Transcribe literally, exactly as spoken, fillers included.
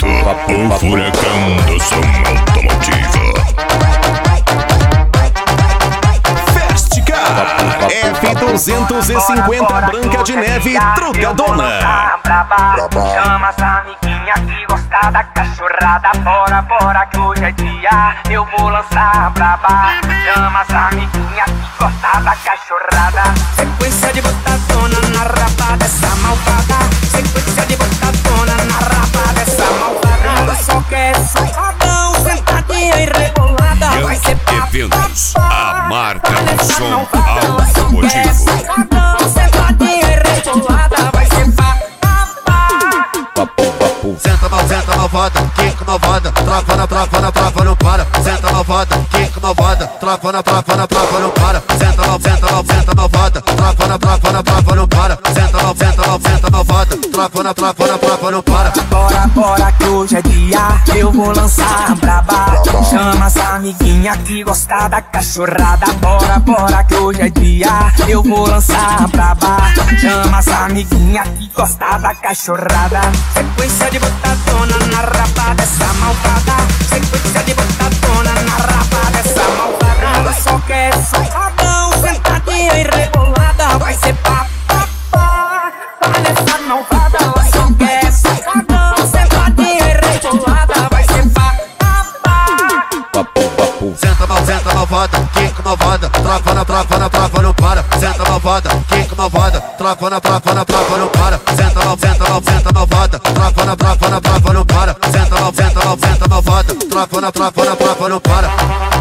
oferecimento: o furacão do som automotivo. Festicar F duzentos e cinquenta Branca de Neve Trucadona. Chama essa amiguinha que gosta da cachorrada. Bora, bora que hoje é dia, eu vou lançar a braba. Chama essa amiguinha que gosta da cachorrada. Sequência de botadona na raba dessa malvada. Sequência de botadona na raba dessa malvada. Ela só quer safadão, sentadinha e rebolada. Vai ser Eventos, a marca do som automotivo. Sentadinha e rebolada. Vai ser pá. Senta mal, senta malvada, quica malvada, trava na trava na trava não para. Senta malvada, quica malvada, trava na trava na trava não para. Senta mal, senta mal, senta malvada, trava na trava na trava não para. Senta mal, senta mal, senta malvada, trava na trava na trava não para. Bora, bora que hoje é dia, eu vou lançar a braba. Chama essa amiguinha que gosta da cachorrada. Bora, bora que hoje é dia, eu vou lançar a braba. Chama essa amiguinha que gosta da cachorrada. Sequência de botadona na raba dessa malvada. Sequência de botadona na raba dessa malvada. Ela só quer safadão, sentadinha e rebolada. Vai ser pá, pá, pá. Olha essa malvada, ela só quer safadão, sentadinha e rebolada. Vai ser pá, pá, pá. Senta mal, senta malvada, quica malvada, trava na trava na trava não para. Senta malvada, quica malvada, trava na trava na trava não para. Senta mal, senta mal, senta malvada, trava na trava na trava não para. Senta mal, senta mal, senta malvada, trava na trava na trava não para.